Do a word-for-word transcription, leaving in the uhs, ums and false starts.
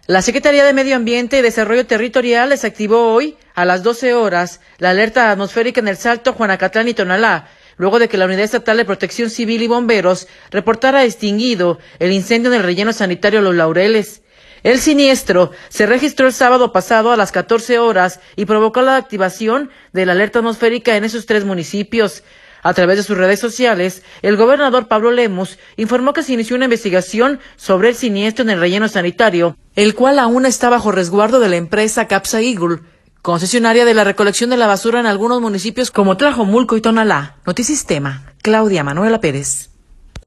La Secretaría de Medio Ambiente y Desarrollo Territorial desactivó hoy, a las doce horas, la alerta atmosférica en El Salto, Juanacatlán y Tonalá, luego de que la Unidad Estatal de Protección Civil y Bomberos reportara extinguido el incendio en el relleno sanitario Los Laureles. El siniestro se registró el sábado pasado a las catorce horas y provocó la activación de la alerta atmosférica en esos tres municipios. A través de sus redes sociales, el gobernador Pablo Lemus informó que se inició una investigación sobre el siniestro en el relleno sanitario, el cual aún está bajo resguardo de la empresa Capsa Eagle, concesionaria de la recolección de la basura en algunos municipios como Tlajomulco y Tonalá. Notisistema, Claudia Manuela Pérez.